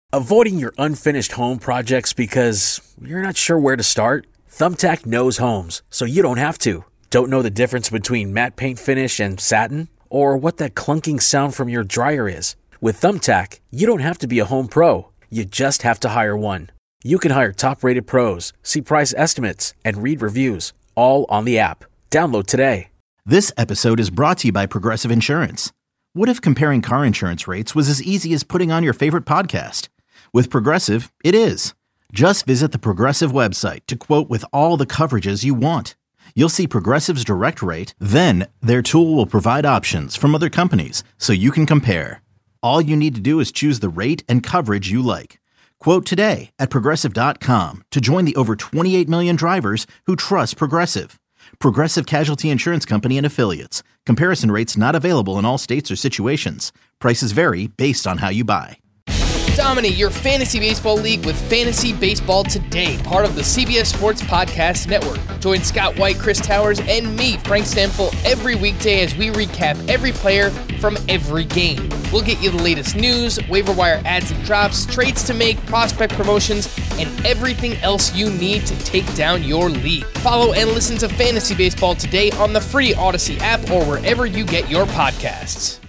Avoiding your unfinished home projects because you're not sure where to start? Thumbtack knows homes, so you don't have to. Don't know the difference between matte paint finish and satin? Or what that clunking sound from your dryer is? With Thumbtack, you don't have to be a home pro. You just have to hire one. You can hire top-rated pros, see price estimates, and read reviews, all on the app. Download today. This episode is brought to you by Progressive Insurance. What if comparing car insurance rates was as easy as putting on your favorite podcast? With Progressive, it is. Just visit the Progressive website to quote with all the coverages you want. You'll see Progressive's direct rate, then their tool will provide options from other companies so you can compare. All you need to do is choose the rate and coverage you like. Quote today at Progressive.com to join the over 28 million drivers who trust Progressive. Progressive Casualty Insurance Company and Affiliates. Comparison rates not available in all states or situations. Prices vary based on how you buy. Dominate your fantasy baseball league with Fantasy Baseball Today, part of the CBS Sports Podcast Network. Join Scott White, Chris Towers, and me, Frank Stamfel, every weekday as we recap every player from every game. We'll get you the latest news, waiver wire adds and drops, trades to make, prospect promotions, and everything else you need to take down your league. Follow and listen to Fantasy Baseball Today on the free Odyssey app or wherever you get your podcasts.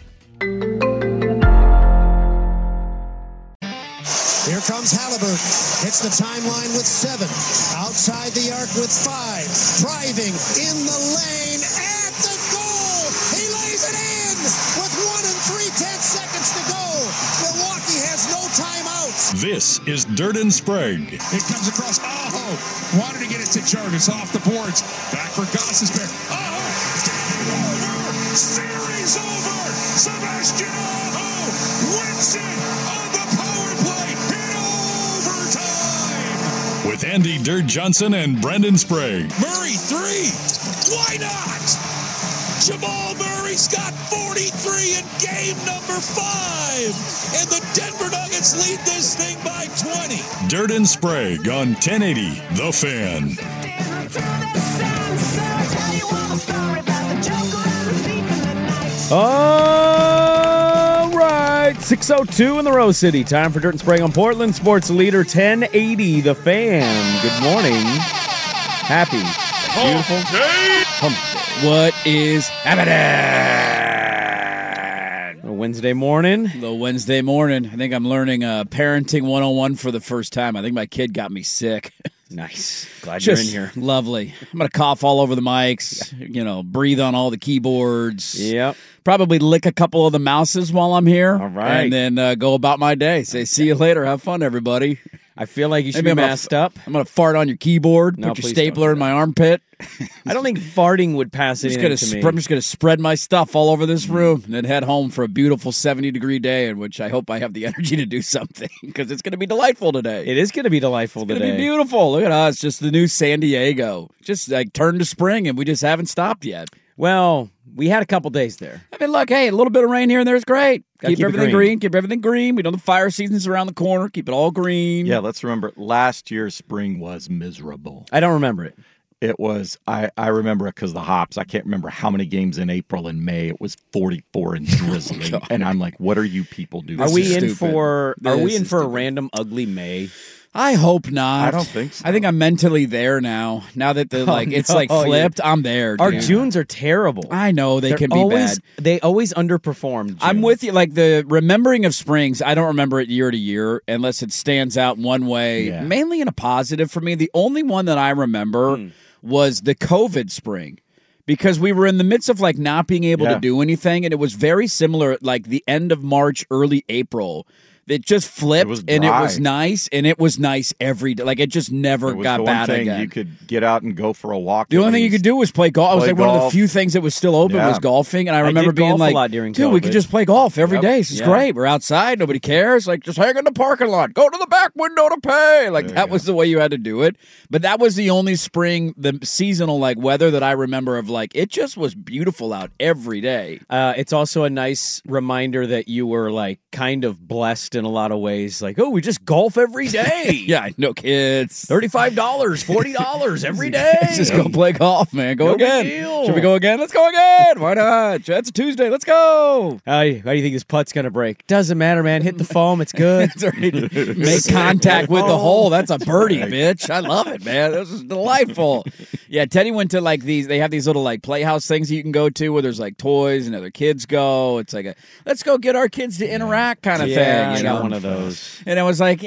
Here comes Halliburton. Hits the timeline with 7. Outside the arc with 5. Driving in the lane at the goal. He lays it in with 1 3/10 seconds to go. Milwaukee has no timeouts. This is Dirt and Sprague. It comes across. Oh, wanted to get it to Jarvis off the boards. Back for Gossesbear. Oh, game over. Series over. Sebastian Aho wins it on the power play in overtime. With Andy Dirt Johnson and Brendan Sprague. Murray 3. Why not? Jamal Murray's got 43 in game number 5. And the Denver Nuggets lead this thing by 20. Dirt and Sprague on 1080 The Fan. All right, 6:02 in the Rose City. Time for Dirt and Sprague on Portland Sports Leader 1080 The Fan. Good morning. Happy, beautiful hump day. What is happening? Wednesday morning. The Wednesday morning. I think I'm learning parenting 101 for the first time. I think my kid got me sick. Nice. Glad you're in here. Lovely. I'm going to cough all over the mics, breathe on all the keyboards. Yep. Probably lick a couple of the mouses while I'm here. All right. And then go about my day. Say, see you later. Have fun, everybody. I feel like you should be masked up. I'm going to fart on your keyboard, No, put your please stapler in my armpit. I don't think farting would pass it I'm into me. I'm just going to spread my stuff all over this room and then head home for a beautiful 70-degree day in which I hope I have the energy to do something because it's going to be delightful today. It is going to be delightful today. It's going to be beautiful. Look at us, just the new San Diego. Just like turned to spring and we just haven't stopped yet. Well, we had a couple days there. I mean, look, hey, a little bit of rain here and there is great. Keep everything green. Keep everything green. We know the fire season's around the corner. Keep it all green. Yeah, let's remember last year's spring was miserable. I don't remember it. It was, I remember it because the hops. I can't remember how many games in April and May. It was 44 and drizzling. And I'm like, what are you people doing? Are we in for a random ugly May? I hope not. I don't think so. I think I'm mentally there now. Now that it's flipped, yeah. I'm there. Dude. Our Junes are terrible. I know they can be bad. They always underperform. June. I'm with you. Like the remembering of springs, I don't remember it year to year unless it stands out one way, mainly in a positive for me. The only one that I remember was the COVID spring. Because we were in the midst of not being able to do anything, and it was very similar at the end of March, early April. It just flipped, and it was nice, and it was nice every day. It just never got bad again. You could get out and go for a walk. The only thing you could do was play golf. It was one of the few things that was still open was golfing, and I remember being like, dude, we could just play golf every day. This is great. We're outside. Nobody cares. Just hang in the parking lot. Go to the back window to pay. That was the way you had to do it. But that was the only spring, the seasonal weather that I remember of it just was beautiful out every day. It's also a nice reminder that you were kind of blessed in a lot of ways. Like, oh, we just golf every day. Yeah, no kids. $35, $40 every day. Just go play golf, man. Go No big again. deal. Should we go again? Let's go again. Why not? It's a Tuesday. Let's go. How do you think this putt's going to break? Doesn't matter, man. Hit the foam. It's good. That's right. Make contact with the hole. That's a birdie, bitch. I love it, man. This is delightful. Yeah, Teddy went to like these. They have these little like playhouse things you can go to where there's like toys and other kids go. It's like a let's go get our kids to interact kind of thing. I got one of those. And I was like,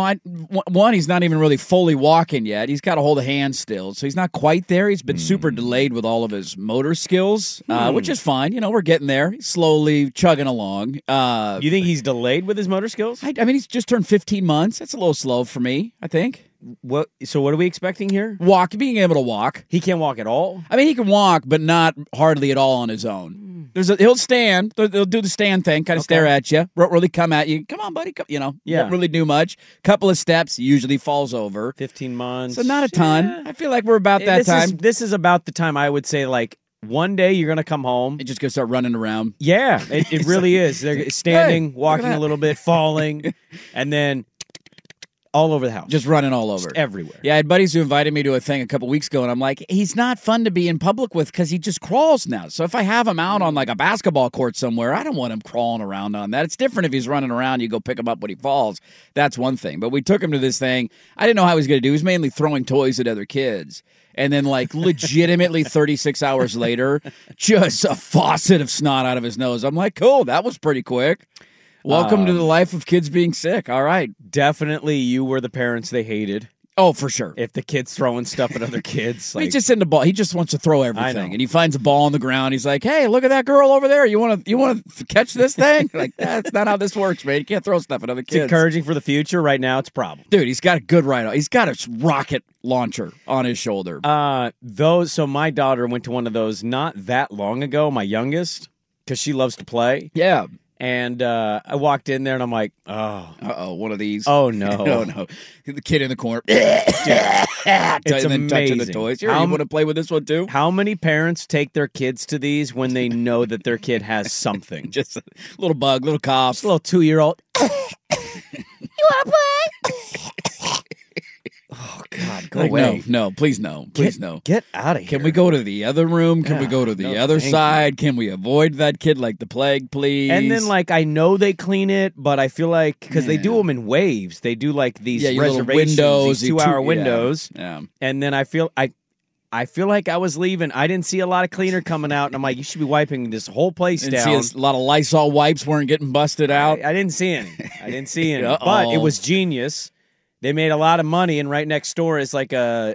one, he's not even really fully walking yet. He's got to hold a hand still, so he's not quite there. He's been super delayed with all of his motor skills, which is fine. We're getting there. He's slowly chugging along. You think he's delayed with his motor skills? I mean, he's just turned 15 months. That's a little slow for me, I think. So what are we expecting here? Being able to walk. He can't walk at all? I mean, he can walk, but not hardly at all on his own. He'll stand. They'll do the stand thing, kind of stare at you. Won't really come at you. Come on, buddy. Won't really do much. Couple of steps, he usually falls over. 15 months. So not a ton. Yeah. I feel like we're about that time. This is about the time I would say, like, one day you're going to come home. It's just going to start running around. Yeah, it really is. They're standing, walking a little bit, falling, and then all over the house. Just running all over. Just everywhere. Yeah, I had buddies who invited me to a thing a couple weeks ago, and I'm like, he's not fun to be in public with because he just crawls now. So if I have him out on like a basketball court somewhere, I don't want him crawling around on that. It's different if he's running around, you go pick him up when he falls. That's one thing. But we took him to this thing. I didn't know how he was going to do. He was mainly throwing toys at other kids. And then, like, legitimately 36 hours later, just a faucet of snot out of his nose. I'm like, cool, that was pretty quick. Welcome to the life of kids being sick. All right. Definitely you were the parents they hated. Oh, for sure. If the kid's throwing stuff at other kids. He's just into ball. He just wants to throw everything. And he finds a ball on the ground. He's like, hey, look at that girl over there. You want to catch this thing? Like, that's not how this works, man. You can't throw stuff at other kids. It's encouraging for the future. Right now, it's a problem. Dude, he's got a good ride. He's got a rocket launcher on his shoulder. So my daughter went to one of those not that long ago, my youngest, because she loves to play. Yeah. And I walked in there, and I'm like, oh. One of these. Oh, no. Oh, no. The kid in the corner. It's and then touching the amazing. toys. Here, you want to play with this one, too? How many parents take their kids to these when they know that their kid has something? Just a little bug, little cough. Just a little 2-year-old. You want to play? Oh, God, go Like, away. No, please no. Please no. Get out of here. Can we go to the other room? Can we Yeah, go to the no, other thank side? Can we avoid that kid like the plague, please? And then, like, I know they clean it, but I feel like, because they do them in waves, they do, like, these your little reservations, windows, these 2-hour windows. Yeah. And then I feel like I was leaving. I didn't see a lot of cleaner coming out, and I'm like, you should be wiping this whole place Didn't down. see a lot of Lysol wipes weren't getting busted out. I didn't see any. Uh-oh. But it was genius. They made a lot of money, and right next door is like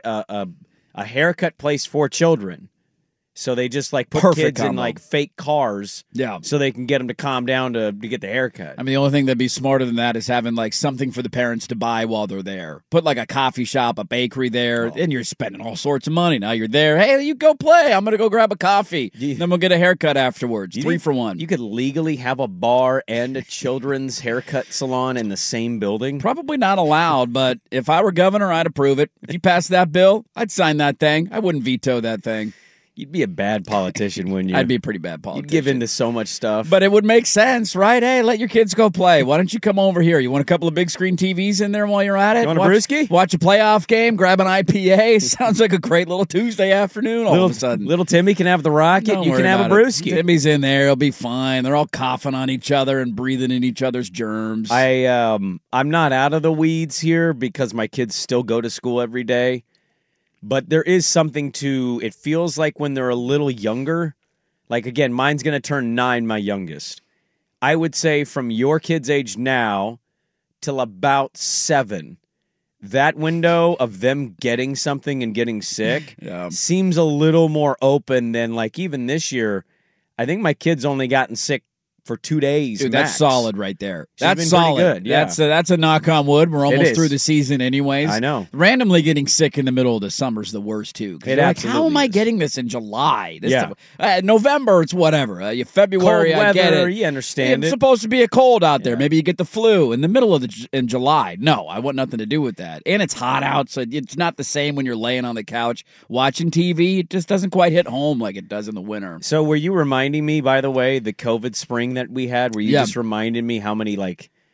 a haircut place for children. So they just like put Perfect kids in combo. like fake cars, Yeah. so they can get them to calm down to get the haircut. I mean, the only thing that'd be smarter than that is having like something for the parents to buy while they're there. Put like a coffee shop, a bakery there, and you're spending all sorts of money. Now you're there. Hey, you go play. I'm gonna go grab a coffee. Then we'll get a haircut afterwards. 3 for 1. You could legally have a bar and a children's haircut salon in the same building. Probably not allowed, but if I were governor, I'd approve it. If you passed that bill, I'd sign that thing. I wouldn't veto that thing. You'd be a bad politician, wouldn't you? I'd be a pretty bad politician. You'd give into so much stuff. But it would make sense, right? Hey, let your kids go play. Why don't you come over here? You want a couple of big screen TVs in there while you're at it? You want a brewski? Watch a playoff game, grab an IPA. Sounds like a great little Tuesday afternoon all of a sudden. Little Timmy can have the rocket. Don't You worry can have a about it. brewski. Timmy's in there. He'll be fine. They're all coughing on each other and breathing in each other's germs. I'm not out of the weeds here because my kids still go to school every day. But there is something to, it feels like when they're a little younger, like again, mine's going to turn 9, my youngest. I would say from your kid's age now till about 7, that window of them getting something and getting sick seems a little more open than like even this year. I think my kid's only gotten sick for 2 days. Dude, max. that's solid right there. She's That's been solid. pretty good, yeah. That's a knock on wood. We're almost is. through the season anyways. I know. Randomly getting sick in the middle of the summer is the worst too. 'Cause It you're like, how absolutely am I is. getting this in July? Yeah. November, it's whatever. February, Cold I get weather, it. you understand It's it. supposed to be a cold out there. Maybe you get the flu in the middle of in July. No, I want nothing to do with that. And it's hot out, so it's not the same when you're laying on the couch watching TV. It just doesn't quite hit home like it does in the winter. So were you reminding me, by the way, the COVID spring that we had, where you just reminded me how many, like,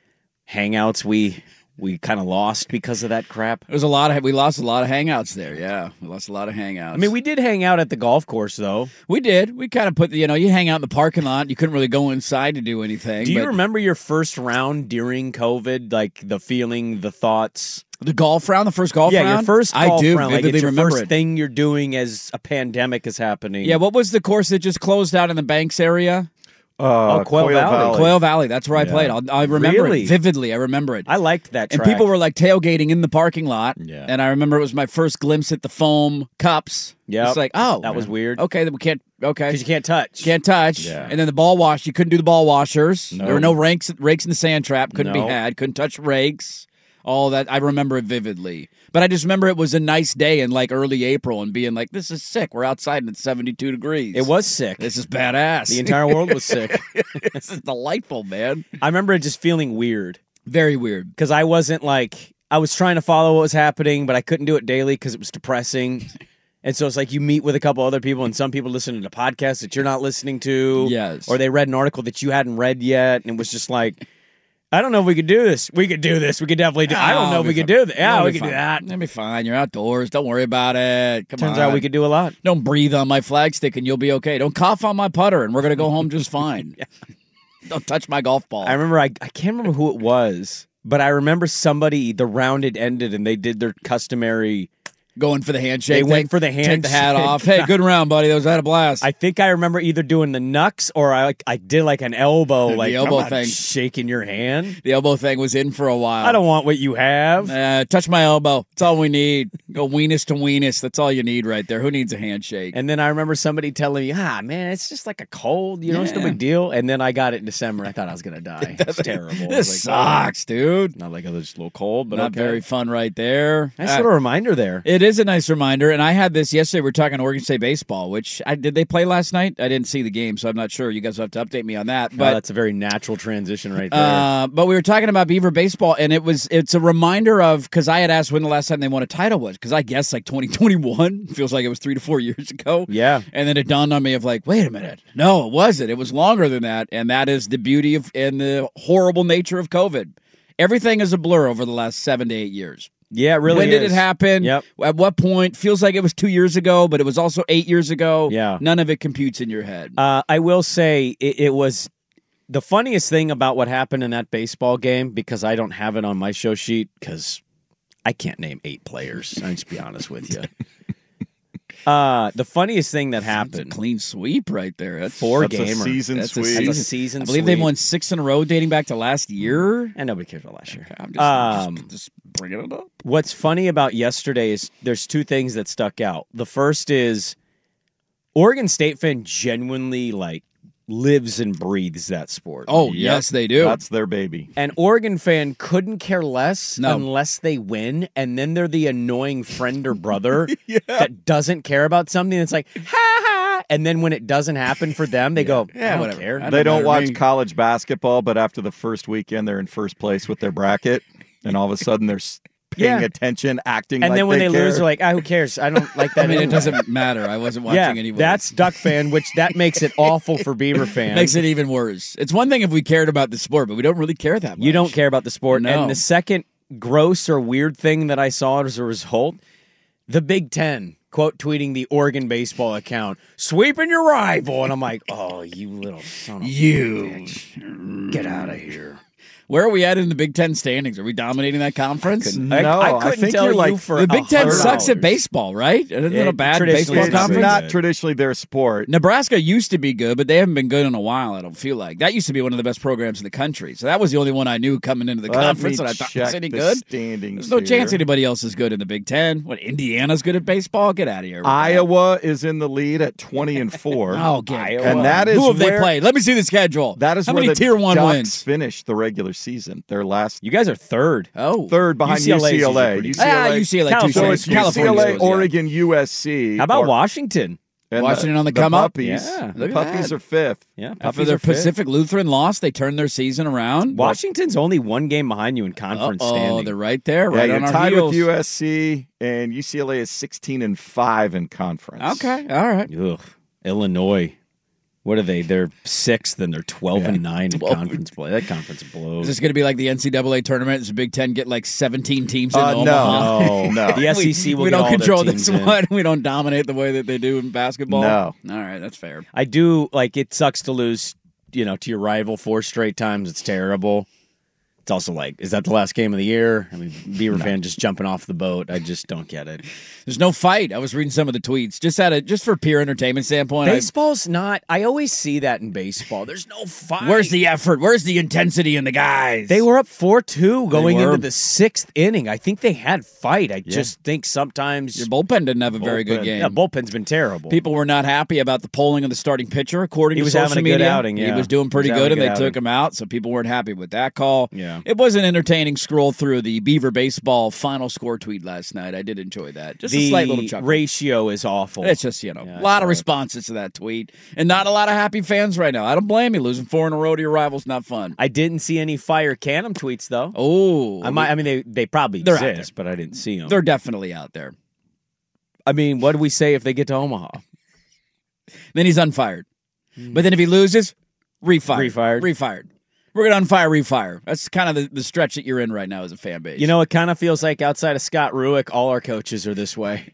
hangouts we kind of lost because of that crap? We lost a lot of hangouts there. Yeah, we lost a lot of hangouts. I mean, we did hang out at the golf course, though. We did. We kind of put, you hang out in the parking lot. You couldn't really go inside to do anything. Do you remember your first round during COVID? Like the feeling, the thoughts? The golf round, the first golf round? Yeah, your first golf I do round. Like, vividly it's your remember first it. thing you're doing as a pandemic is happening. Yeah, what was the course that just closed out in the Banks area? Quail Valley. Quail Valley. That's where I played. I remember Really? it vividly. I remember it. I liked that track. And people were like tailgating in the parking lot. Yeah. And I remember it was my first glimpse at the foam cups. Yep. It's like, oh. That was weird. Okay, then we can't. Okay. Because you can't touch. Can't touch. Yeah. And then the ball wash, you couldn't do the ball washers. No. There were no rakes in the sand trap. Couldn't No. be had. Couldn't touch rakes. All that. I remember it vividly. But I just remember it was a nice day in like early April and being like, this is sick. We're outside and it's 72 degrees. It was sick. This is badass. The entire world was sick. This is delightful, man. I remember it just feeling weird. Very weird. Because I wasn't like, I was trying to follow what was happening, but I couldn't do it daily because it was depressing. And so it's like you meet with a couple other people, and some people listen to podcasts that you're not listening to. Yes. Or they read an article that you hadn't read yet, and it was just like, I don't know if we could do this. We could do this. We could definitely do I don't know if we could do that. Yeah, we could do that. It'll be fine. You're outdoors. Don't worry about it. Come on. Turns out we could do a lot. Don't breathe on my flagstick and you'll be okay. Don't cough on my putter and we're going to go home just fine. Don't touch my golf ball. I remember, I can't remember who it was, but I remember somebody, the round had ended, and they did their customary... Going for the handshake. They went for the Take the hat handshake. off. Hey, good round, buddy. That was a blast. I think I remember either doing the knucks or I did like an elbow, The like elbow I'm not thing. shaking your hand. The elbow thing was in for a while. I don't want what you have. Touch my elbow. That's all we need. Go weenus to weenus. That's all you need right there. Who needs a handshake? And then I remember somebody telling me, man, it's just like a cold, it's no Yeah. big deal. And then I got it in December. I thought I was going to die. It's terrible. I This was like, sucks, dude. Not like it's a little cold, but Not okay. very fun right there. Nice little reminder there. It is a nice reminder, and I had this yesterday. We were talking Oregon State baseball, which did they play last night? I didn't see the game, so I'm not sure. You guys will have to update me on that. But That's a very natural transition right there. but we were talking about Beaver baseball, and it's a reminder of, because I had asked when the last time they won a title was, because I guess like 2021 feels like it was 3 to 4 years ago. Yeah. And then it dawned on me of like, wait a minute, no, it wasn't. It was longer than that, and that is the beauty of and the horrible nature of COVID. Everything is a blur over the last 7 to 8 years. Yeah, it really When did is. it happen? Yep. At what point? Feels like it was 2 years ago, but it was also 8 years ago. Yeah. None of it computes in your head. I will say it was the funniest thing about what happened in that baseball game, because I don't have it on my show sheet because I can't name 8 players. I'll just be honest with you. The funniest thing that happened. It's a clean sweep right there. That's 4 That's a gamer. season That's a sweep. That's a season I believe sweep. they've won 6 in a row dating back to last year. And nobody cares about last year. I'm just bringing it up. What's funny about yesterday is there's 2 things that stuck out. The first is Oregon State fan genuinely lives and breathes that sport. Oh, yes, they do. That's their baby. An Oregon fan couldn't care less No. unless they win, and then they're the annoying friend or brother that doesn't care about something that's like, ha ha, and then when it doesn't happen for them, they go, I don't whatever. care. They don't matter watch to me. college basketball, but after the first weekend, they're in first place with their bracket, and all of a sudden they're paying Yeah. attention, acting And like then when they care. lose, they're like, who cares? I don't like that I mean, it anyway." doesn't matter. I wasn't watching Yeah, anyway. that's Duck fan, which that makes it awful for Beaver fans. makes it even worse. It's one thing if we cared about the sport, but we don't really care that much. You don't care about the sport. No. And the second gross or weird thing that I saw as a result, the Big Ten quote tweeting the Oregon baseball account, sweeping your rival. And I'm like, oh, you little son of a bitch. Get out of here. Where are we at in the Big Ten standings? Are we dominating that conference? No, I I couldn't think tell you're you like for The Big Ten $100. sucks at baseball, right? Isn't it a bad traditionally baseball it's It's conference? not traditionally their sport. Nebraska used to be good, but they haven't been good in a while, I don't feel like. That used to be one of the best programs in the country. So that was the only one I knew coming into the Let conference me that I thought check was any the good. standings There's no chance here. anybody else is good in the Big Ten. What, Indiana's good at baseball? Get out of here. with that. Iowa is in the lead at 20-4. Oh, get And that is Who have they where- played? Let me see the schedule. That is How where many the Tier 1 Ducks wins? finished the regular season. Their last You guys are third. Oh. third behind UCLA 's usually UCLA. pretty good. UCLA, California. So touche. it's California UCLA, schools, yeah. Oregon, USC. How about or- Washington? and Washington on the come up? Puppies. Yeah, The look at Puppies that. are fifth. Yeah, After Puppies their are fifth. Pacific Lutheran loss, they turned their season around. Washington's only 1 game behind you in conference Oh, standing. they're right there, Yeah, right you're on our tied heels. with USC, and UCLA is 16-5 in conference. Okay, all right. Ugh. Illinois. What are they? They're 6th, and they're 12-9 in conference play. That conference blows. Is this going to be like the NCAA tournament? Does the Big Ten get like 17 teams in Omaha? No. The SEC will we get don't all control their this teams in. one. We don't dominate the way that they do in basketball. No. All right, that's fair. I do, it sucks to lose, to your rival 4 straight times. It's terrible. It's also is that the last game of the year? I mean, Beaver fan just jumping off the boat. I just don't get it. There's no fight. I was reading some of the tweets just for pure entertainment standpoint. Baseball's not. I always see that in baseball. There's no fight. Where's the effort? Where's the intensity in the guys? They were up 4-2 going into the 6th inning. I think they had fight. I just think sometimes your bullpen didn't have a very good game. Yeah, bullpen's been terrible. People were not happy about the polling of the starting pitcher. According to social having a media, good outing. Yeah. He was doing pretty good, and they took him out. So people weren't happy with that call. Yeah. It was an entertaining scroll through the Beaver baseball final score tweet last night. I did enjoy that. Just a slight little chuckle. Ratio is awful. It's just, a lot of responses to that tweet and not a lot of happy fans right now. I don't blame you. Losing 4 in a row to your rivals, not fun. I didn't see any Fire Canham tweets, though. Oh. They probably exist, but I didn't see them. They're definitely out there. I mean, what do we say if they get to Omaha? Then he's unfired. But then if he loses, refired. We're going to unfire, refire. That's kind of the stretch that you're in right now as a fan base. It kind of feels like outside of Scott Ruick, all our coaches are this way.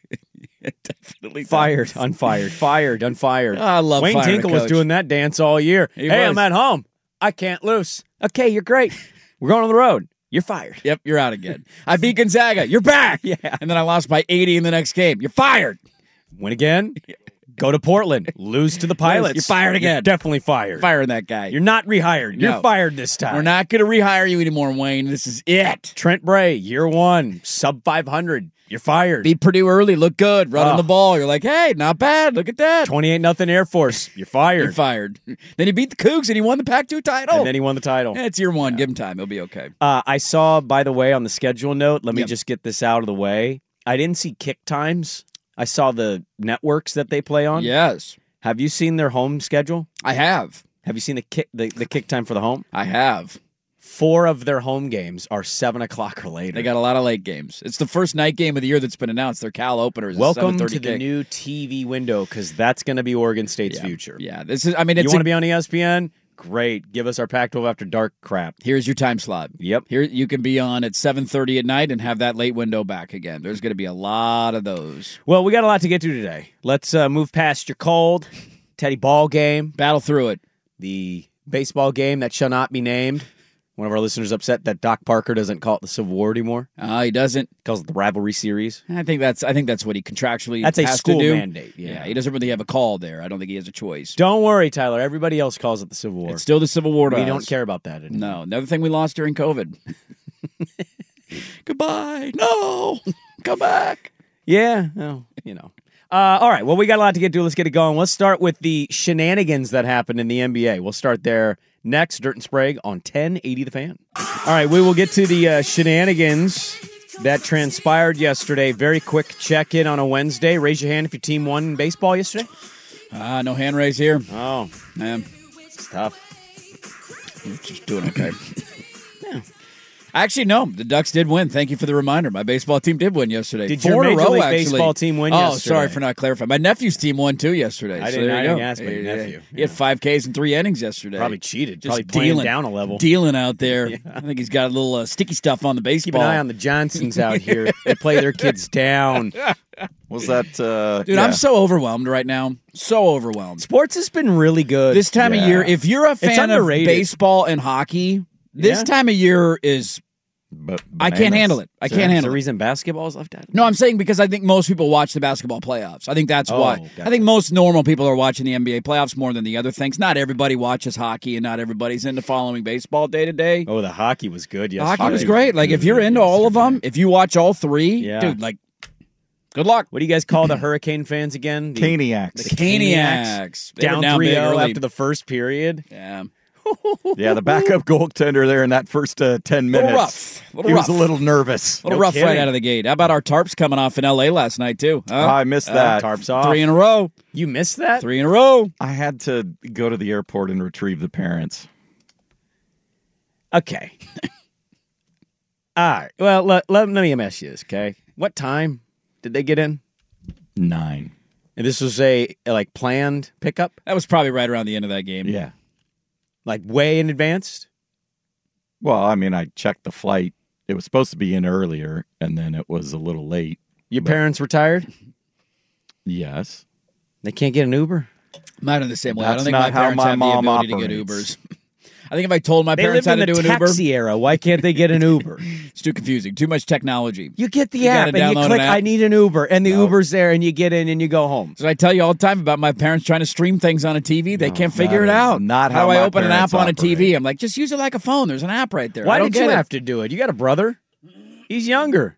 It definitely fired, does. unfired, fired, unfired. I love Wayne firing a Tinkle was coach. doing that dance all year. Hey, I'm at home. I can't lose. Okay, you're great. We're going on the road. You're fired. Yep, you're out again. I beat Gonzaga. You're back. Yeah. And then I lost by 80 in the next game. You're fired. Win again. Go to Portland. Lose to the Pilots. You're fired again. You're definitely fired. Firing that guy. You're not rehired. No. You're fired this time. We're not going to rehire you anymore, Wayne. This is it. Trent Bray, year 1, sub 500. You're fired. Beat Purdue early. Look good. Running the ball. You're like, hey, not bad. Look at that. 28-0 Air Force. You're fired. You're fired. Then he beat the Cougs and he won the Pac-2 title. And then he won the title. It's year 1. Give him time. He'll be okay. I saw, by the way, on the schedule note, let me just get this out of the way. I didn't see kick times. I saw the networks that they play on. Yes. Have you seen their home schedule? I have. Have you seen the kick time for the home? I have. 4 of their home games are 7 o'clock or later. They got a lot of late games. It's the first night game of the year that's been announced. Their Cal openers. Welcome to the kick. new TV window, because that's going to be Oregon State's future. Yeah, this is. I mean, it's you want to be on ESPN? Great. Give us our Pac-12 After Dark crap. Here's your time slot. Yep. Here you can be on at 7:30 at night and have that late window back again. There's going to be a lot of those. Well, we got a lot to get to today. Let's move past your cold. Teddy ball game. Battle through it. The baseball game that shall not be named. One of our listeners upset that Doc Parker doesn't call it the Civil War anymore. He doesn't. He calls it the Rivalry Series. I think that's what he contractually That's a has school to do. mandate. Yeah, he doesn't really have a call there. I don't think he has a choice. Don't worry, Tyler. Everybody else calls it the Civil War. It's still the Civil War to We us. don't care about that anymore. No, another thing we lost during COVID. Goodbye. No, come back. Yeah, well, all right, well, we got a lot to get to. Let's get it going. Let's start with the shenanigans that happened in the NBA. We'll start there next. Dirt and Sprague on 1080 The Fan. All right, we will get to the shenanigans that transpired yesterday. Very quick check-in on a Wednesday. Raise your hand if your team won in baseball yesterday. No hand raise here. Oh, man. It's tough. I'm just doing okay. Actually, no. The Ducks did win. Thank you for the reminder. My baseball team did win yesterday. Did 4 your in a Major row, League actually. Baseball team win yesterday? Oh, sorry for not clarifying. My nephew's team won, too, yesterday. I So didn't, there I you didn't go. ask about your nephew. He had 5 Ks in 3 innings yesterday. Probably cheated. Just Probably playing dealing, down a level. Dealing out there. Yeah. I think he's got a little sticky stuff on the baseball. Keep an eye on the Johnsons out here. They play their kids down. Was that... Dude, I'm so overwhelmed right now. So overwhelmed. Sports has been really good. This time of year, if you're a fan of underrated. baseball and hockey, this time of year is... I can't handle it. I can't handle it. The reason basketball is left out? No, I'm saying because I think most people watch the basketball playoffs. I think that's why. gotcha. I think most normal people are watching the NBA playoffs more than the other things. Not everybody watches hockey, and not everybody's into following baseball day to day. Oh, the hockey was good yesterday. Hockey was great. Like, if you're into all of them, if you watch all 3, dude, like, good luck. What do you guys call the Hurricane fans again? Caniacs. The Caniacs. They were Down big 3-0 early. after the first period. Yeah. Yeah, the backup goaltender there in that first 10 minutes. Little He rough. was a little nervous. A little rough right out of the gate. How about our tarps coming off in L.A. last night, too? Huh? I missed that. Tarps off. 3 in a row. You missed that? 3 in a row. I had to go to the airport and retrieve the parents. Okay. All right. Well, let me ask you this, okay? What time did they get in? 9. And this was a planned pickup? That was probably right around the end of that game. Yeah. Like way in advance? Well, I mean, I checked the flight. It was supposed to be in earlier, and then it was a little late. Your parents retired? Yes. They can't get an Uber? Mine are the same way. I That's don't think not my how parents my have mom the ability to operates. get Ubers. I think if I told my They parents live how in to the do an Uber, taxi era. Why can't they get an Uber? it's too confusing. Too much technology. You get the You app gotta and you download click, an app. I need an Uber, and the Uber's there, and you get in and you go home. So I tell you all the time about my parents trying to stream things on a TV. They can't figure that it is out. not how how do I my open an app parents on a operate. TV? I'm like, just use it like a phone. There's an app right there. Why I don't did you get it. have to do it? You got a brother? He's younger.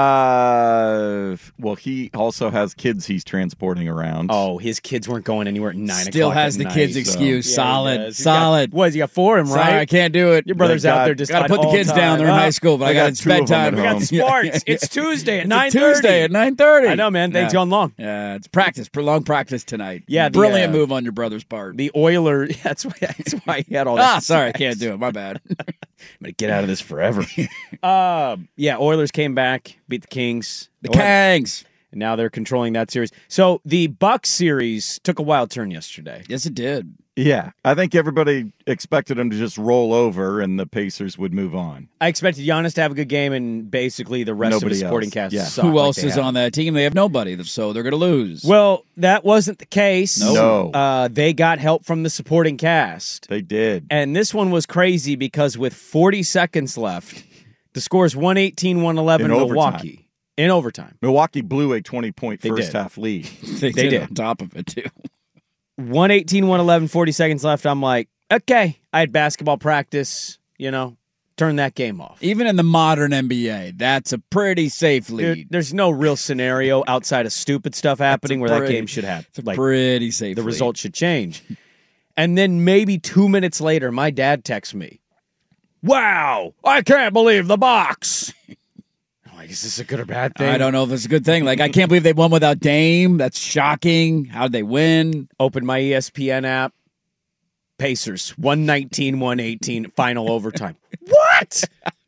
Well, he also has kids he's transporting around. Oh, his kids weren't going anywhere at 9 o'clock. Still has at the night, kids' so- excuse. Yeah, he solid. does. He's Solid. Got, what, you got 4 of them, right? Sorry, I can't do it. Your brother's out there just Got to put the all kids time. down. They're in Oh, high school, but I got got it's 2 of them bedtime. at We got home. sports. It's Tuesday at It's a 9:30. Tuesday at 9:30. I know, man. Things gone long. Yeah, it's practice. Long practice tonight. Yeah, the, brilliant move on your brother's part. The Oilers. That's why he had all that. Sorry, I can't do it. My bad. I'm gonna get out of this forever. Yeah, Oilers came back, beat the Kings. The Kangs. And now they're controlling that series. So the Bucks series took a wild turn yesterday. Yes, it did. Yeah, I think everybody expected him to just roll over and the Pacers would move on. I expected Giannis to have a good game, and basically the rest Nobody of the supporting else. cast Yeah. sucked Who like else they is have. on that team? They have nobody, so they're going to lose. Well, that wasn't the case. No. They got help from the supporting cast. They did. And this one was crazy because with 40 seconds left, the score is 118-111 In Milwaukee. In overtime. Milwaukee blew a 20-point They first did. half lead. they did. on top of it, too. 118-111, 40 seconds left. I'm like, okay, I had basketball practice, turn that game off. Even in the modern NBA, that's a pretty safe lead. Dude, there's no real scenario outside of stupid stuff happening where that pretty- game should happen. It's a pretty safe the lead. result should change. And then maybe 2 minutes later, my dad texts me, wow, I can't believe the Bucks. I'm like, is this a good or bad thing? I don't know if it's a good thing. Like, I can't believe they won without Dame. That's shocking. How'd they win? Open my ESPN app. Pacers, 119-118, final overtime. What?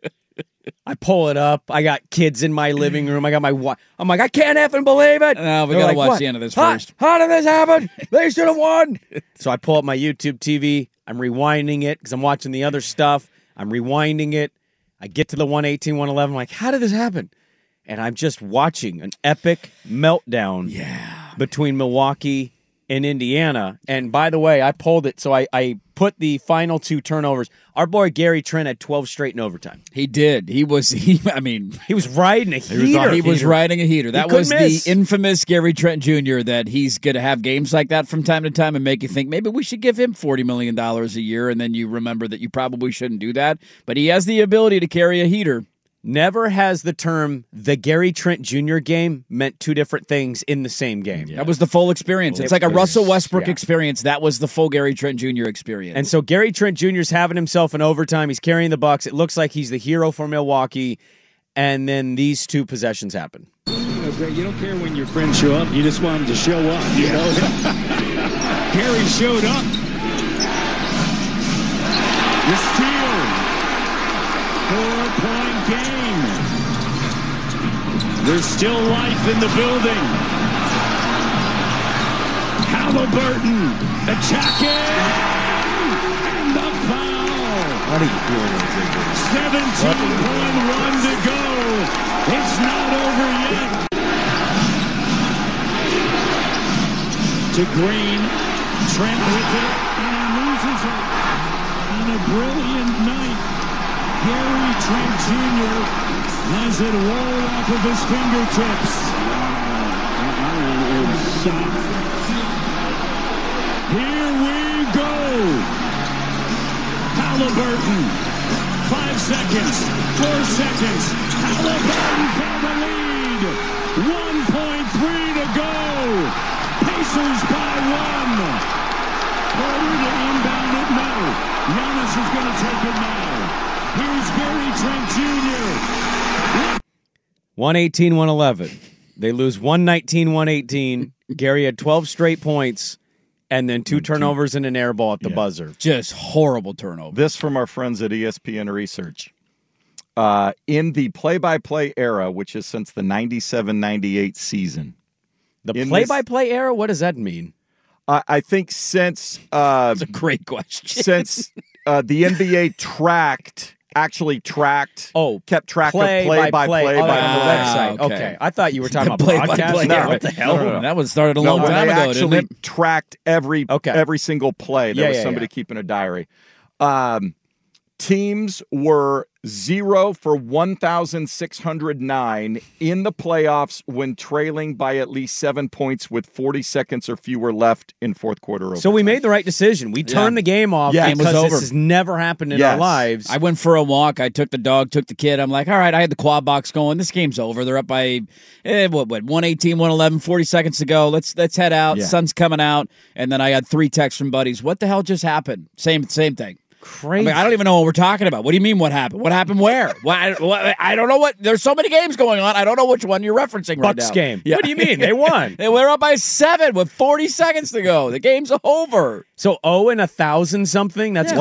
I pull it up. I got kids in my living room. I got my wife. I'm like, I can't effing believe it. No, we They're got to like, watch "What? the end of this How- first. How did this happen? They should have won. So I pull up my YouTube TV. I'm rewinding it because I'm watching the other stuff. I'm rewinding it. I get to the 118-111. I'm like, how did this happen? And I'm just watching an epic meltdown between Milwaukee and Indiana. And by the way, I pulled it, so I put the final 2 turnovers. Our boy Gary Trent had 12 straight in overtime. He did. He was riding a heater. He was riding a heater. That couldn't was miss. the infamous Gary Trent Jr. that he's going to have games like that from time to time and make you think maybe we should give him $40 million a year, and then you remember that you probably shouldn't do that. But he has the ability to carry a heater. Never has the term the Gary Trent Jr. game meant 2 different things in the same game. That was the full experience. It's like a Russell Westbrook experience. That was the full Gary Trent Jr. experience. And so Gary Trent Jr. is having himself an overtime. He's carrying the Bucks. It looks like he's the hero for Milwaukee. And then these 2 possessions happen. You don't care when your friends show up. You just want them to show up. You know? Gary showed up. The steal. 4-point game. There's still life in the building. Halliburton attacking. And the foul. What are you doing? 17.1 to go. It's not over yet. To Green. Trent with it. And he loses it. On a brilliant night, Gary Trent Jr. has it roll off of his fingertips. Here we go. Halliburton. 5 seconds. 4 seconds. Halliburton for the lead. 1.3 to go. Pacers by 1. Porter to inbound it. No. Giannis is going to take it now. Here's Gary Trent Jr. 118-111. They lose 119-118. Gary had 12 straight points and then 2 turnovers and an air ball at the buzzer. Just horrible turnover. This from our friends at ESPN Research. In the play-by-play era, which is since the 97-98 season, The play-by-play era? What does that mean? I think since That's a great question. Since the NBA kept track of play-by-play on the website. okay. Okay. I thought you were talking about Play-by-play. broadcast. No, What the hell? No. That was started a No, long when time they ago, actually didn't it? tracked every single play. There was somebody keeping a diary. Teams were 0 for 1,609 in the playoffs when trailing by at least 7 points with 40 seconds or fewer left in fourth quarter overtime. So we made the right decision. We turned the game off Yes. because Game was this over. has never happened in our lives. I went for a walk. I took the dog, took the kid. I'm like, all right, I had the quad box going. This game's over. They're up by, 118, 111, 40 seconds to go. Let's head out. Yeah. Sun's coming out. And then I had 3 texts from buddies. What the hell just happened? Same thing. Crazy. I don't even know what we're talking about. What do you mean what happened? What happened where? I don't know what. There's so many games going on. I don't know which one you're referencing right now. Bucks game. Yeah. What do you mean? They won. They were up by 7 with 40 seconds to go. The game's over. So 0 and 1,000 something? That's crazy.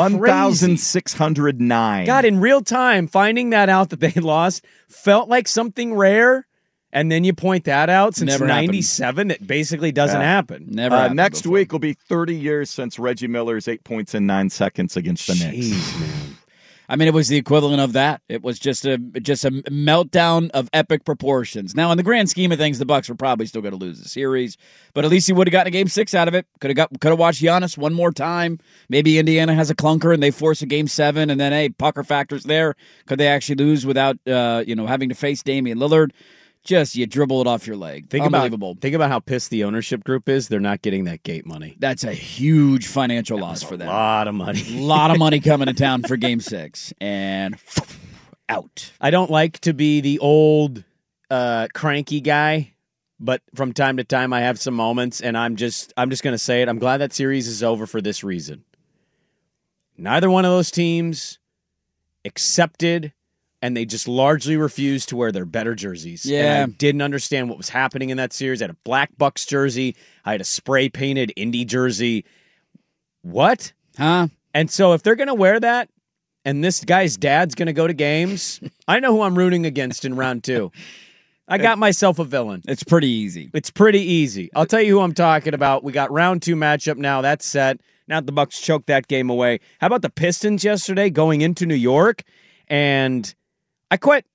1,609. God, in real time, finding that out that they lost felt like something rare. And then you point that out since Never happened. 97, it basically doesn't happen. Never happened next before. week will be 30 years since Reggie Miller's 8 points in 9 seconds against the Knicks. Jeez, man. I mean, it was the equivalent of that. It was just a meltdown of epic proportions. Now, in the grand scheme of things, the Bucks were probably still going to lose the series, but at least he would have gotten a Game 6 out of it. Could have watched Giannis one more time. Maybe Indiana has a clunker and they force a Game 7, and then pucker factors there. Could they actually lose without having to face Damian Lillard? Just you dribble it off your leg. Unbelievable. Think about how pissed the ownership group is. They're not getting that gate money. That's a huge financial loss for them. A lot of money. A lot of money coming to town for Game 6. And out. I don't like to be the old cranky guy, but from time to time I have some moments, and I'm just going to say it. I'm glad that series is over for this reason. Neither one of those teams accepted, and they just largely refused to wear their better jerseys. Yeah. And I didn't understand what was happening in that series. I had a black Bucks jersey. I had a spray-painted Indy jersey. What? Huh? And so if they're going to wear that, and this guy's dad's going to go to games, I know who I'm rooting against in round 2. I got myself a villain. It's pretty easy. It's pretty easy. I'll tell you who I'm talking about. We got round 2 matchup now. That's set. Now the Bucks choked that game away. How about the Pistons yesterday going into New York? And I quit.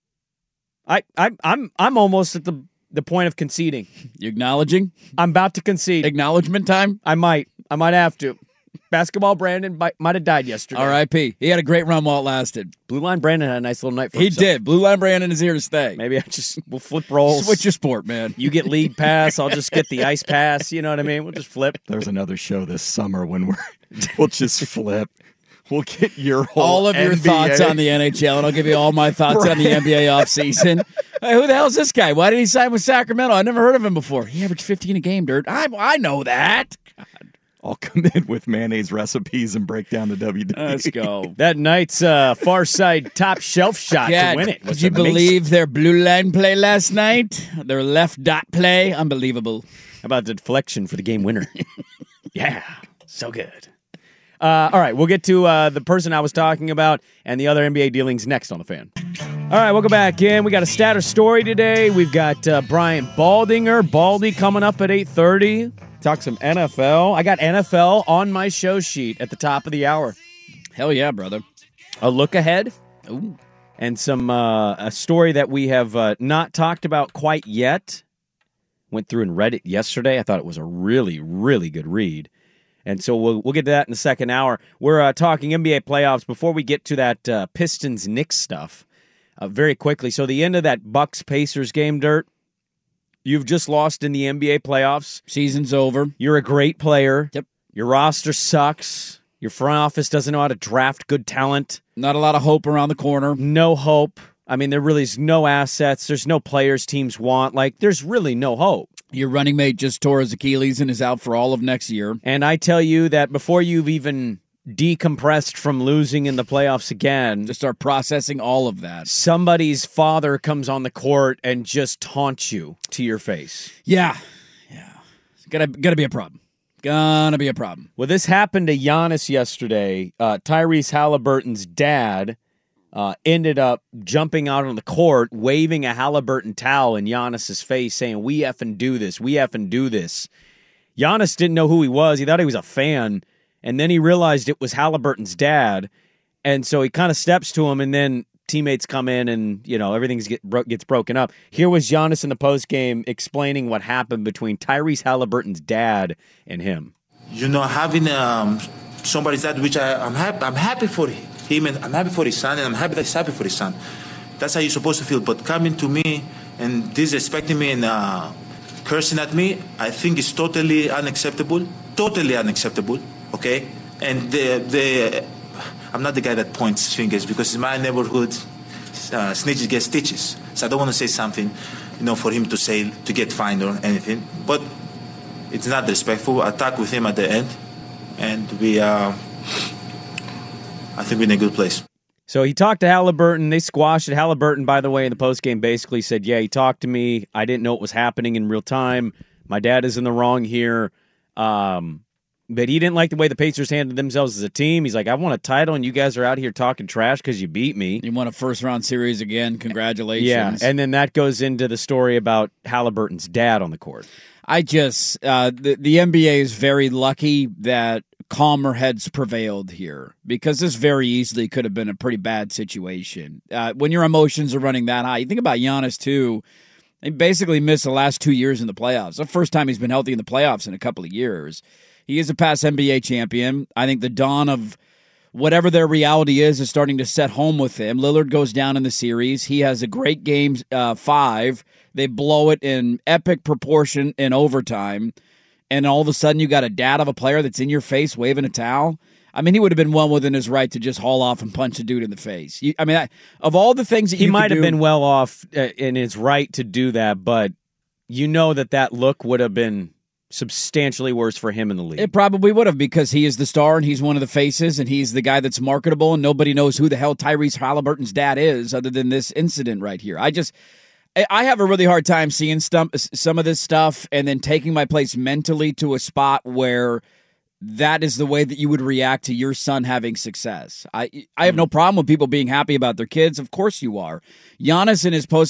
I'm almost at the point of conceding. You acknowledging? I'm about to concede. Acknowledgement time? I might have to. Basketball Brandon might have died yesterday. R.I.P. He had a great run while it lasted. Blue Line Brandon had a nice little night for He himself. did. Blue Line Brandon is here to stay. Maybe we'll flip roles. Switch your sport, man. You get league pass. I'll just get the ice pass. You know what I mean? We'll just flip. There's another show this summer when we'll just flip. We'll get your whole all of your NBA. thoughts on the NHL, and I'll give you all my thoughts on the NBA offseason. Hey, who the hell is this guy? Why did he sign with Sacramento? I never heard of him before. He averaged 15 a game, Dirt. I know that. I'll come in with mayonnaise recipes and break down the WWE. Let's go. That night's far side top shelf shot to win it. Did you believe their blue line play last night? Their left dot play? Unbelievable. How about the deflection for the game winner? Yeah, so good. All right, we'll get to the person I was talking about and the other NBA dealings next on The Fan. All right, welcome back in. We got a status story today. We've got Brian Baldinger, Baldy, coming up at 8:30. Talk some NFL. I got NFL on my show sheet at the top of the hour. Hell yeah, brother. A look ahead. Ooh. And some a story that we have not talked about quite yet. Went through and read it yesterday. I thought it was a really, really good read. And so we'll get to that in the second hour. We're talking NBA playoffs before we get to that Pistons-Knicks stuff very quickly. So the end of that Bucks-Pacers game, Dirt, you've just lost in the NBA playoffs. Season's over. You're a great player. Yep. Your roster sucks. Your front office doesn't know how to draft good talent. Not a lot of hope around the corner. No hope. I mean, there really is no assets. There's no players teams want. There's really no hope. Your running mate just tore his Achilles and is out for all of next year. And I tell you that before you've even decompressed from losing in the playoffs again, to start processing all of that, somebody's father comes on the court and just taunts you to your face. Yeah. It's gotta be a problem. Gonna be a problem. Well, this happened to Giannis yesterday. Tyrese Halliburton's dad ended up jumping out on the court, waving a Halliburton towel in Giannis's face, saying, "We effing do this. We effing do this." Giannis didn't know who he was. He thought he was a fan, and then he realized it was Halliburton's dad, and so he kind of steps to him, and then teammates come in, and everything gets broken up. Here was Giannis in the postgame explaining what happened between Tyrese Halliburton's dad and him. Having somebody's dad, which I'm happy for him, and I'm happy for his son, and I'm happy that he's happy for his son. That's how you're supposed to feel. But coming to me and disrespecting me and cursing at me, I think is totally unacceptable. Totally unacceptable. Okay, and I'm not the guy that points fingers, because in my neighborhood, snitches get stitches. So I don't want to say something, for him to get fined or anything. But it's not respectful. I talked with him at the end, and I think we're in a good place. So he talked to Halliburton. They squashed it. Halliburton, by the way, in the postgame basically said, "Yeah, he talked to me. I didn't know it was happening in real time. My dad is in the wrong here." But he didn't like the way the Pacers handled themselves as a team. He's like, "I want a title, and you guys are out here talking trash because you beat me." You won a first-round series again. Congratulations. Yeah, and then that goes into the story about Halliburton's dad on the court. The NBA is very lucky that calmer heads prevailed here, because this very easily could have been a pretty bad situation. When your emotions are running that high, you think about Giannis, too. He basically missed the last 2 years in the playoffs. The first time he's been healthy in the playoffs in a couple of years. He is a past NBA champion. I think the dawn of whatever their reality is starting to set home with him. Lillard goes down in the series. He has a great game 5. They blow it in epic proportion in overtime. And all of a sudden you got a dad of a player that's in your face waving a towel. I mean, he would have been well within his right to just haul off and punch a dude in the face. Of all the things that he might have been well off in his right to do that, but that look would have been substantially worse for him in the league. It probably would have, because he is the star and he's one of the faces and he's the guy that's marketable, and nobody knows who the hell Tyrese Halliburton's dad is other than this incident right here. I have a really hard time seeing some of this stuff and then taking my place mentally to a spot where that is the way that you would react to your son having success. I have no problem with people being happy about their kids. Of course you are. Giannis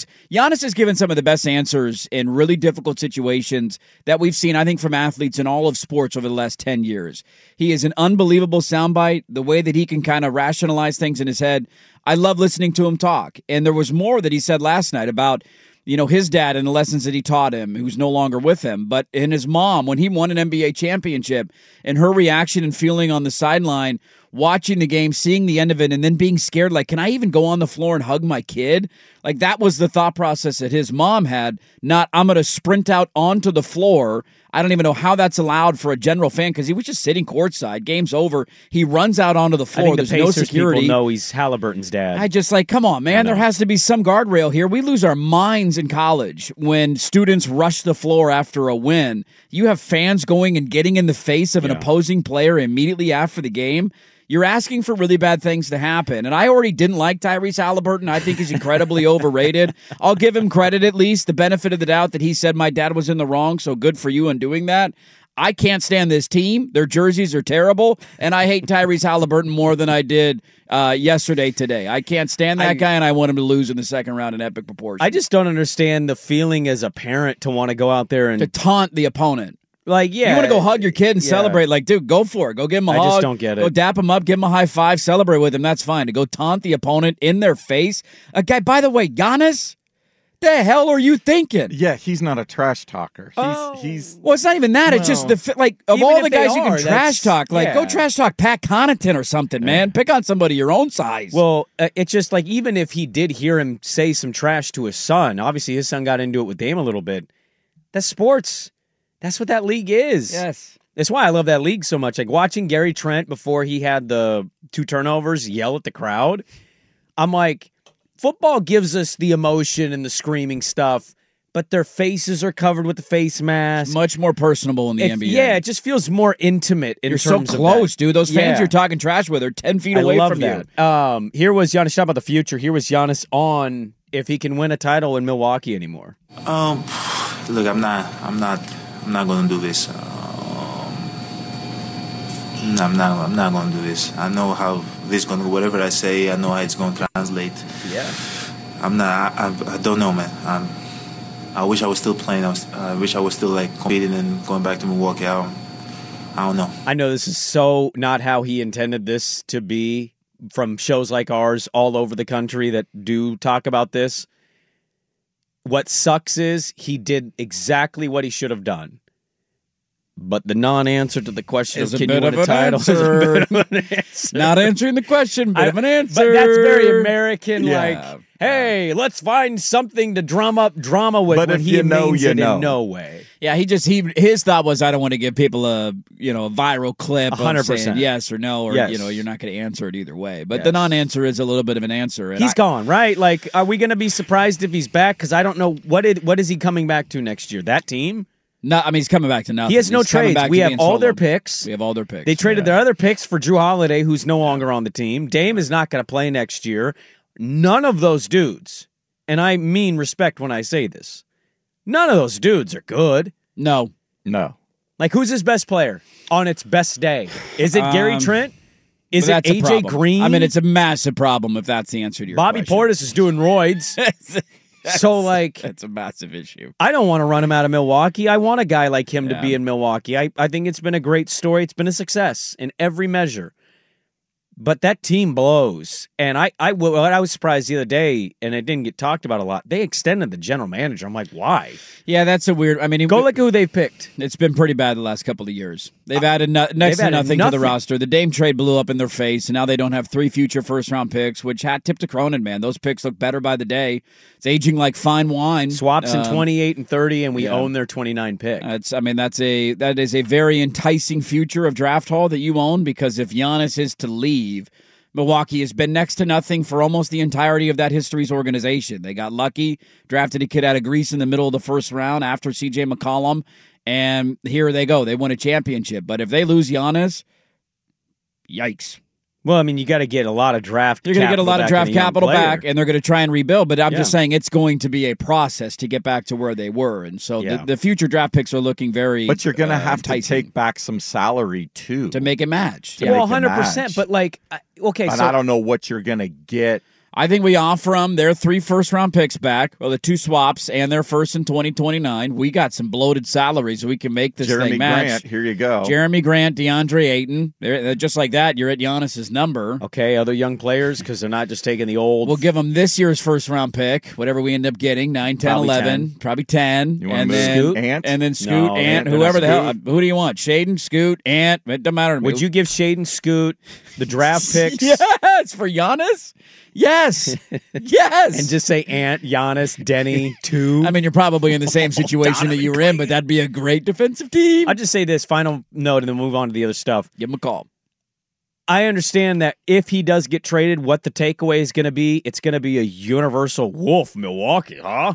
has given some of the best answers in really difficult situations that we've seen, I think, from athletes in all of sports over the last 10 years. He is an unbelievable soundbite. The way that he can kind of rationalize things in his head, I love listening to him talk. And there was more that he said last night about his dad and the lessons that he taught him, who's no longer with him, but in his mom, when he won an NBA championship, and her reaction and feeling on the sideline, watching the game, seeing the end of it, and then being scared, like, can I even go on the floor and hug my kid? Like, that was the thought process that his mom had, not, I'm going to sprint out onto the floor. I don't even know how that's allowed for a general fan, because he was just sitting courtside. Game's over. He runs out onto the floor. I think There's the Pacers no security. People know he's Halliburton's dad. Come on, man. There has to be some guardrail here. We lose our minds in college when students rush the floor after a win. You have fans going and getting in the face of an opposing player immediately after the game. You're asking for really bad things to happen. And I already didn't like Tyrese Halliburton. I think he's incredibly overrated. I'll give him credit, at least, the benefit of the doubt that he said my dad was in the wrong, so good for you in doing that. I can't stand this team. Their jerseys are terrible, and I hate Tyrese Halliburton more than I did yesterday today. I can't stand that guy, and I want him to lose in the second round in epic proportion. I just don't understand the feeling as a parent to want to go out there and to taunt the opponent. Like, yeah. You want to go hug your kid and celebrate. Like, dude, go for it. Go give him a hug. I just don't get it. Go dap him up, give him a high five, celebrate with him. That's fine. To go taunt the opponent in their face. A guy, by the way, Giannis, the hell are you thinking? Yeah, he's not a trash talker. He's well, it's not even that. It's just of all the guys you can trash talk, go trash talk Pat Connaughton or something, man. Pick on somebody your own size. Well, it's just like, even if he did hear him say some trash to his son, obviously his son got into it with Dame a little bit. That's sports. That's what that league is. Yes. That's why I love that league so much. Like, watching Gary Trent before he had the 2 turnovers yell at the crowd. I'm like, football gives us the emotion and the screaming stuff, but their faces are covered with the face mask. Much more personable in the NBA. Yeah, it just feels more intimate in terms of You're so close, dude. Those fans Yeah. you're talking trash with are 10 feet away from you. Here was Giannis, talking about the future. Here was Giannis on if he can win a title in Milwaukee anymore. Look, I'm not going to do this. I'm not going to do this. I know how this going to go. Whatever I say, I know how it's going to translate. Yeah. I don't know, man. I wish I was still playing. I wish I was still like competing and going back to Milwaukee. I don't know. I know this is so not how he intended this to be, from shows like ours all over the country that do talk about this. What sucks is he did exactly what he should have done. But the non-answer to the question is of a can you bit win of a title is a bit of an answer. Not answering the question, bit of an answer. But that's very American, Yeah. like, hey, let's find something to drum up drama with, But when if he you know, means you it know. in no way. Yeah, his thought was, I don't want to give people a viral clip of 100%. saying yes or no, or Yes. you're not going to answer it either way. But Yes. the non-answer is a little bit of an answer. And He's gone, right? Like, are we going to be surprised if he's back? Because I don't know, what is he coming back to next year? That team? No, I mean, he's coming back to nothing. He has no He's coming trades. back We to have being all their solo. picks. We have all their picks. They traded their other picks for Drew Holiday, who's no longer on the team. Dame is not going to play next year. None of those dudes, and I mean respect when I say this, none of those dudes are good. No. Like, who's his best player on its best day? Is it Gary Trent? Is But it that's a AJ problem. Green? I mean, it's a massive problem if that's the answer to your Bobby question. Portis is doing roids. So, like, That's a massive issue. I don't want to run him out of Milwaukee. I want a guy like him to be in Milwaukee. I think it's been a great story. It's been a success in every measure. But that team blows. And I was surprised the other day, and it didn't get talked about a lot. They extended the general manager. I'm like, why? Yeah, that's a weird. I mean, Go look at who they've picked. It's been pretty bad the last couple of years. They've added next to added nothing to the nothing. roster. The Dame trade blew up in their face, and now they don't have 3 future first-round picks, which hat tip to Cronin, man. Those picks look better by the day. It's aging like fine wine. Swaps in 28 and 30, and we yeah. own their 29 pick. That is a very enticing future of draft haul that you own, because if Giannis is to leave, Milwaukee has been next to nothing for almost the entirety of that history's organization. They got lucky, drafted a kid out of Greece in the middle of the first round after C.J. McCollum, and here they go. They won a championship. But if they lose Giannis, yikes. Well, I mean, you got to get a lot of draft You're going to get a lot of draft capital back, and they're going to try and rebuild. But I'm just saying it's going to be a process to get back to where they were. And so the future draft picks are looking very But you're going to have enticing to take back some salary, too. to make it match. Well, make it 100%. match. But, like, okay, But so I don't know what you're going to get. I think we offer them their 3 first-round picks back, or the 2 swaps, and their first in 2029. We got some bloated salaries, so we can make this Jeremy thing match. Grant, here you go. Jeremy Grant, DeAndre Ayton. They're just like that, you're at Giannis's number. Okay, other young players, because they're not just taking the old. We'll give them this year's first-round pick, whatever we end up getting, 9, 10, Probably 11. 10. Probably 10. You wanna And move then Scoot? Ant? And then Scoot, No, Ant, Ant, whoever the hell. Scoot. Who do you want? Shaden, Scoot, Ant. It doesn't matter to me. Would you give Shaden Scoot the draft picks? Yes, for Giannis? Yes. Yes. And just say Ant, Giannis, Denny, 2. I mean, you're probably in the same situation that you were in, but that'd be a great defensive team. I'll just say this final note and then move on to the other stuff. Give him a call. I understand that if he does get traded, what the takeaway is going to be, it's going to be a universal wolf, Milwaukee, huh?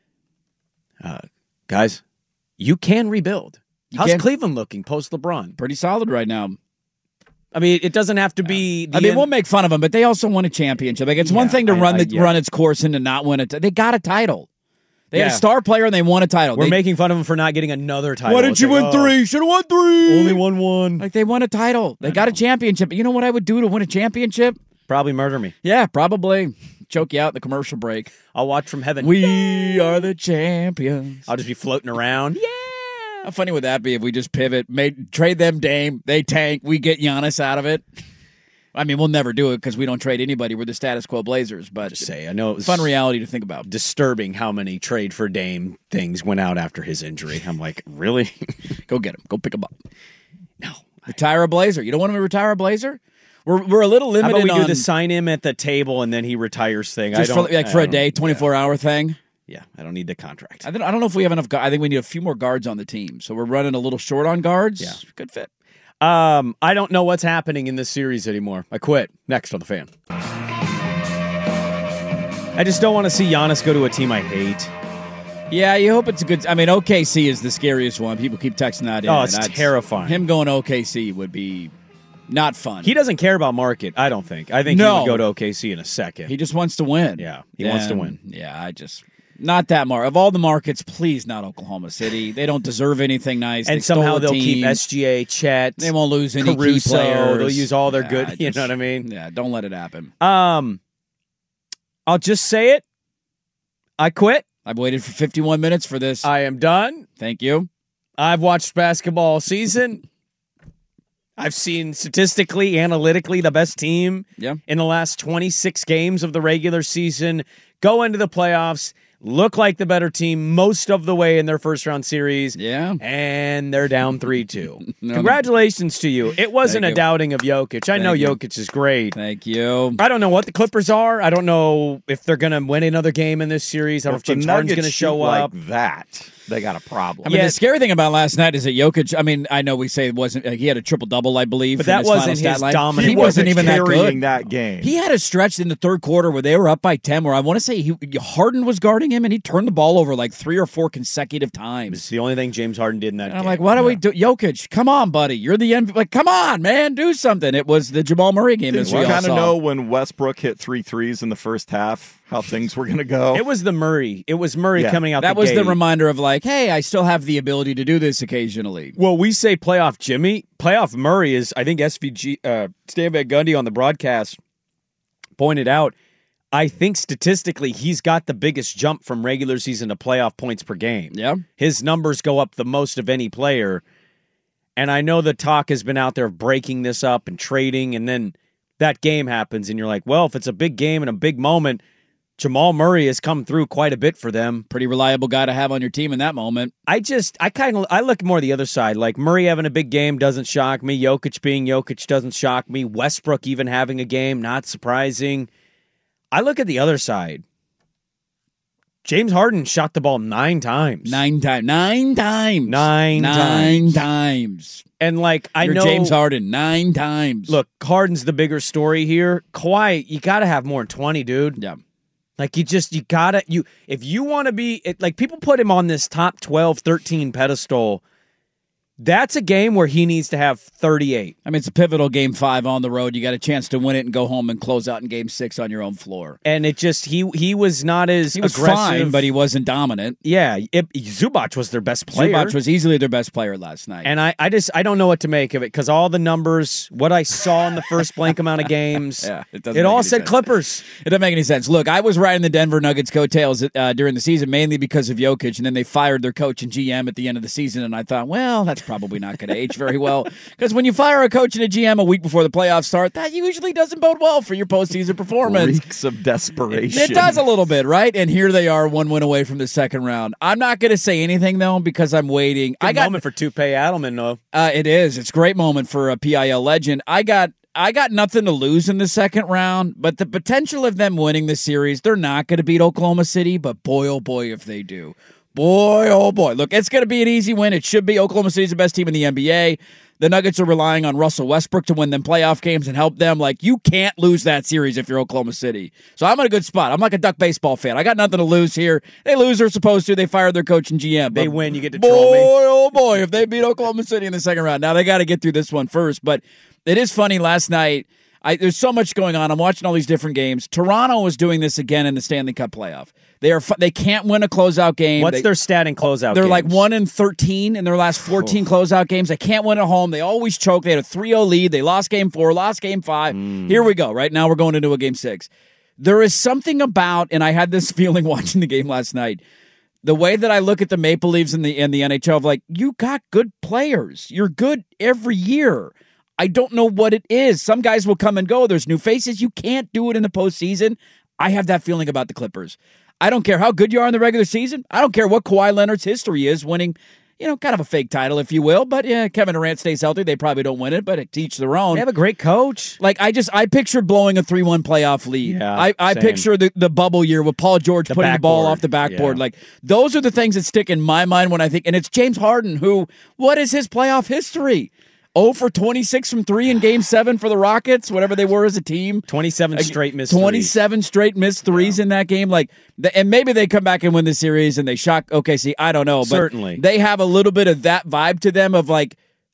Guys, you can rebuild. How's can. Cleveland looking post LeBron? Pretty solid right now. I mean, it doesn't have to be. We'll make fun of them, but they also won a championship. Like, it's one thing to run its course and to not win it. They got a title. They had a star player and they won a title. We're making fun of them for not getting another title. Why didn't you win 3? Should have won 3. Only won 1. Like, they won a title. They got a championship. You know what I would do to win a championship? Probably murder me. Yeah, probably. Choke you out in the commercial break. I'll watch from heaven. We are the champions. I'll just be floating around. Yeah. How funny would that be if we just pivot, trade them Dame, they tank, we get Giannis out of it? I mean, we'll never do it because we don't trade anybody. We're the status quo Blazers. But Just say, I know it was fun reality to think about. disturbing how many trade for Dame things went out after his injury. I'm like, really? Go get him. Go pick him up. No. Retire a Blazer. You don't want him to retire a Blazer? We're a little limited. How about we do on the sign him at the table and then he retires thing? just for a day, 24-hour thing. Yeah, I don't need the contract. I don't know if we have enough. I think we need a few more guards on the team. So we're running a little short on guards. Yeah. Good fit. I don't know what's happening in this series anymore. I quit. Next on The Fan. I just don't want to see Giannis go to a team I hate. Yeah, you hope it's a good. I mean, OKC is the scariest one. People keep texting that in. Oh, it's terrifying. Him going to OKC would be not fun. He doesn't care about market, I don't think. I think he No. would go to OKC in a second. He just wants to win. Yeah, he wants to win. Yeah, Not that market. Of all the markets, please not Oklahoma City. They don't deserve anything nice. And somehow they'll keep SGA, Chet. They won't lose any Caruso, key players. They'll use all their good. You know what I mean? Yeah, don't let it happen. I'll just say it. I quit. I've waited for 51 minutes for this. I am done. Thank you. I've watched basketball all season. I've seen statistically, analytically, the best team in the last 26 games of the regular season go into the playoffs, look like the better team most of the way in their first-round series. Yeah. And they're down 3-2. Congratulations to you. It wasn't a doubting of Jokic. I know Jokic is great. Thank you. I don't know what the Clippers are. I don't know if they're going to win another game in this series. I don't know if James Harden's going to show up. Like that. They got a problem. I mean, the scary thing about last night is that Jokic, I mean, I know we say it wasn't, he had a triple-double, I believe. But that wasn't his dominant. He wasn't even that good. That game. He had a stretch in the third quarter where they were up by 10, where I want to say Harden was guarding him, and he turned the ball over like 3 or 4 consecutive times. It's the only thing James Harden did in that game. I'm like, what do we do? Jokic, come on, buddy. You're the MVP. Like, come on, man, do something. It was the Jamal Murray game. Did you kind of know when Westbrook hit 3 threes in the first half how things were going to go? It was the Murray. It was Murray coming out. That was the reminder of like, hey, I still have the ability to do this occasionally. Well, we say playoff Jimmy. Playoff Murray is, I think SVG, Stan Van Gundy on the broadcast pointed out, I think statistically he's got the biggest jump from regular season to playoff points per game. Yeah. His numbers go up the most of any player. And I know the talk has been out there of breaking this up and trading, and then that game happens, and you're like, well, if it's a big game and a big moment, Jamal Murray has come through quite a bit for them. Pretty reliable guy to have on your team in that moment. I look more the other side. Like Murray having a big game doesn't shock me. Jokic being Jokic doesn't shock me. Westbrook even having a game, not surprising. I look at the other side. James Harden shot the ball 9 times. 9 times. 9 times. 9 times. And like I know James Harden 9 times. Look, Harden's the bigger story here. Kawhi, you got to have more than 20, dude. Yeah. Like if you want to be like people put him on this top 12, 13 pedestal. That's a game where he needs to have 38. I mean, it's a pivotal Game 5 on the road. You got a chance to win it and go home and close out in Game 6 on your own floor. And it just he was not as he was aggressive. Fine, but he wasn't dominant. Yeah, Zubac was their best player. Zubac was easily their best player last night. And I don't know what to make of it because all the numbers, what I saw in the first blank amount of games, it all said sense. Clippers. It doesn't make any sense. Look, I was riding the Denver Nuggets coattails during the season mainly because of Jokic, and then they fired their coach and GM at the end of the season, and I thought, well, that's probably not going to age very well because when you fire a coach and a GM a week before the playoffs start, that usually doesn't bode well for your postseason performance. Reeks of desperation. It does a little bit, right? And here they are, 1 win away from the second round. I'm not going to say anything though because I'm waiting. Good moment for Toupee Adelman, though. It is. It's a great moment for a PIL legend. I got nothing to lose in the second round, but the potential of them winning the series, they're not going to beat Oklahoma City, but boy, oh boy, if they do. Boy, oh boy. Look, it's going to be an easy win. It should be. Oklahoma City's the best team in the NBA. The Nuggets are relying on Russell Westbrook to win them playoff games and help them. Like, you can't lose that series if you're Oklahoma City. So I'm in a good spot. I'm like a Duck baseball fan. I got nothing to lose here. They lose, they're supposed to. They fired their coach and GM. They win, you get to troll me. Boy, oh boy, if they beat Oklahoma City in the second round. Now, they got to get through this one first. But it is funny, last night, there's so much going on. I'm watching all these different games. Toronto was doing this again in the Stanley Cup playoff. They can't win a closeout game. What's their stat in closeout They're games? like 1-13 in their last 14 closeout games. They can't win at home. They always choke. They had a 3-0 lead. They lost Game 4, lost Game 5. Here we go. Right now we're going into a Game 6. There is something about, and I had this feeling watching the game last night, the way that I look at the Maple Leafs in the NHL of like, you got good players. You're good every year. I don't know what it is. Some guys will come and go. There's new faces. You can't do it in the postseason. I have that feeling about the Clippers. I don't care how good you are in the regular season. I don't care what Kawhi Leonard's history is winning, kind of a fake title, if you will. But yeah, Kevin Durant stays healthy. They probably don't win it, but it each their own. They have a great coach. Like, I picture blowing a 3-1 playoff lead. Yeah, I picture the bubble year with Paul George putting the ball off the backboard. Yeah. Like, those are the things that stick in my mind when I think, and it's James Harden, who, what is his playoff history? 0 for 26 from 3 in Game 7 for the Rockets, whatever they were as a team. 27 straight missed 27 straight missed threes in that game. Like, and maybe they come back and win the series and they shock OKC. I don't know. But certainly. They have a little bit of that vibe to them of like,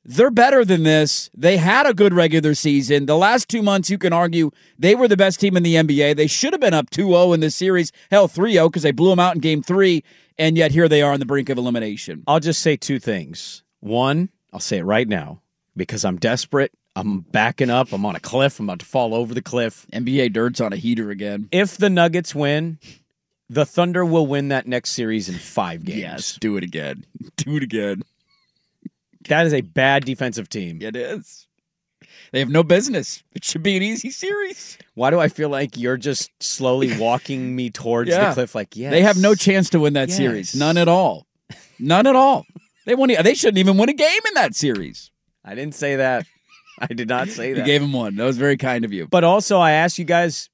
They're better than this. They had a good regular season. The last 2 months, you can argue they were the best team in the NBA. They should have been up 2-0 in this series. Hell, 3-0 because they blew them out in Game 3, and yet here they are on the brink of elimination. I'll just say two things. One, I'll say it right now because I'm desperate. I'm backing up. I'm on a cliff. I'm about to fall over the cliff. NBA Dirt's on a heater again. If the Nuggets win, the Thunder will win that next series in 5 games. Yes, do it again. Do it again. That is a bad defensive team. It is. They have no business. It should be an easy series. Why do I feel like you're just slowly walking me towards the cliff like, yes. They have no chance to win that series. None at all. None at all. They shouldn't even win a game in that series. I didn't say that. I did not say that. You gave him one. That was very kind of you. But also, I asked you guys,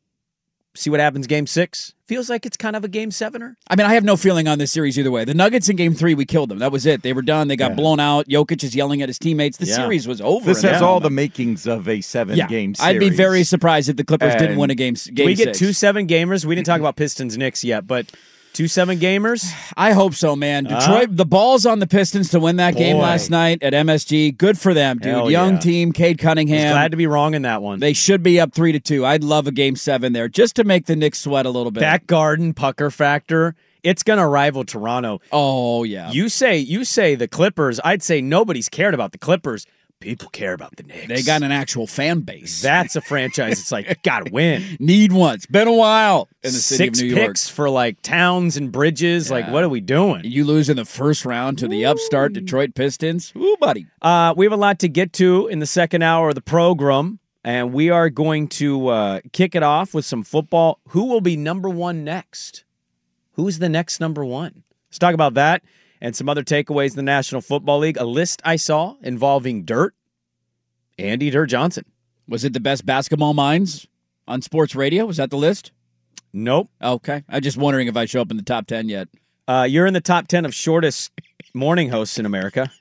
see what happens Game 6. Feels like it's kind of a Game 7er. I mean, I have no feeling on this series either way. The Nuggets in Game 3, we killed them. That was it. They were done. They got blown out. Jokic is yelling at his teammates. The series was over. This has all the makings of a 7-game series. I'd be very surprised if the Clippers didn't win a game 6. We get 2 7-gamers. We didn't talk about Pistons Knicks yet, but 2 7-gamers? I hope so, man. Detroit, the ball's on the Pistons to win that game last night at MSG. Good for them, dude. Hell Young team, Cade Cunningham. Was glad to be wrong in that one. They should be up 3-2. I'd love a Game 7 there just to make the Knicks sweat a little bit. That Garden pucker factor, it's going to rival Toronto. Oh, yeah. You say the Clippers. I'd say nobody's cared about the Clippers. People care about the Knicks. They got an actual fan base. That's a franchise. It's like, gotta win. Need one. It's been a while in the city of New York. 6 picks for like Towns and Bridges. Yeah. Like, what are we doing? You lose in the first round to the upstart Detroit Pistons. Ooh, buddy. We have a lot to get to in the second hour of the program, and we are going to kick it off with some football. Who will be number 1 next? Who's the next number 1? Let's talk about that. And some other takeaways in the National Football League. A list I saw involving Dirt. Andy Dirt Johnson. Was it the best basketball minds on sports radio? Was that the list? Nope. Okay. I'm just wondering if I show up in the top 10 yet. You're in the top 10 of shortest morning hosts in America.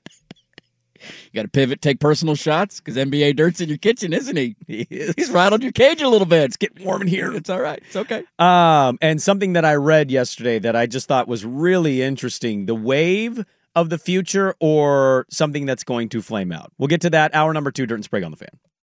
You got to pivot, take personal shots, because NBA Dirt's in your kitchen, isn't he? He is. He's rattled your cage a little bit. It's getting warm in here. It's all right. It's okay. And something that I read yesterday that I just thought was really interesting, the wave of the future or something that's going to flame out. We'll get to that. Hour number 2, Dirt and Sprague on the Fan.